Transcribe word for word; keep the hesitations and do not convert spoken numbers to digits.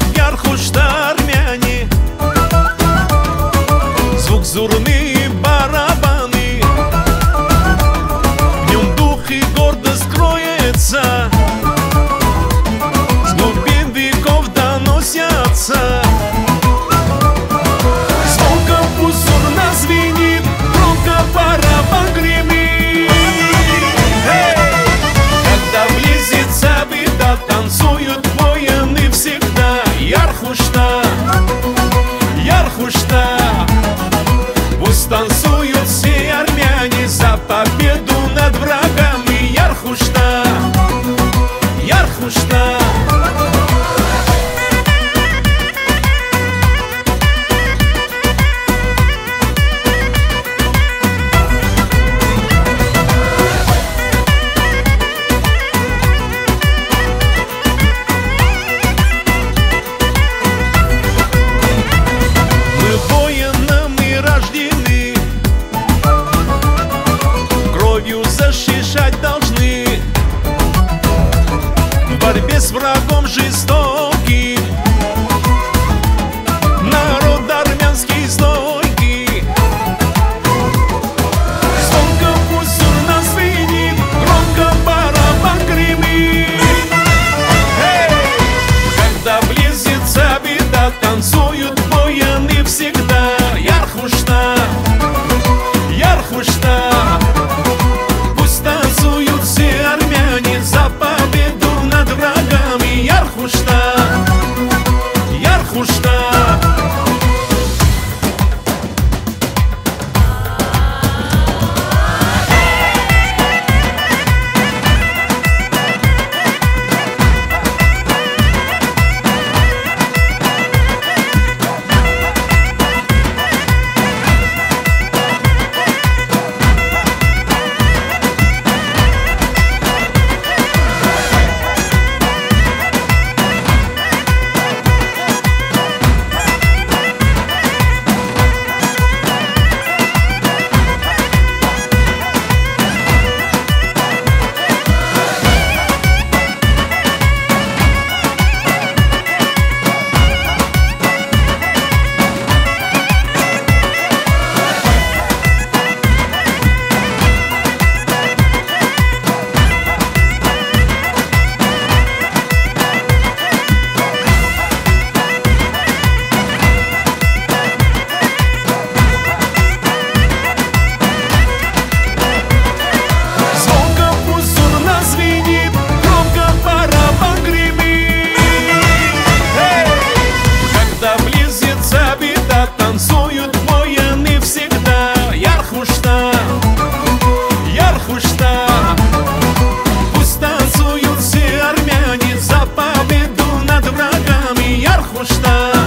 Ярхушта, армяне, звук зурны и барабаны, в нем дух и гордость кроется, с глубин веков доносятся. Звуком пусть зурна звенит, громко барабан гремит. Когда близится беда, танцуют воины всегда. Ярхушта, Ярхушта, пусть танцуют все армяне за победу над врагами. Ярхушта, Ярхушта. Защищать должны, в борьбе с врагом жестоким. Народ армянский стойкий. Звонко пусть зурна звенит, громко барабан гремит. Когда близится беда, танцуют воины всегда. Ярхушта, Ярхушта, танцуют все армяне за победу над врагами. Ярхушта, Ярхушта. Танцуют воины всегда. Ярхушта, Ярхушта, пусть танцуют все армяне за победу над врагами. Ярхушта.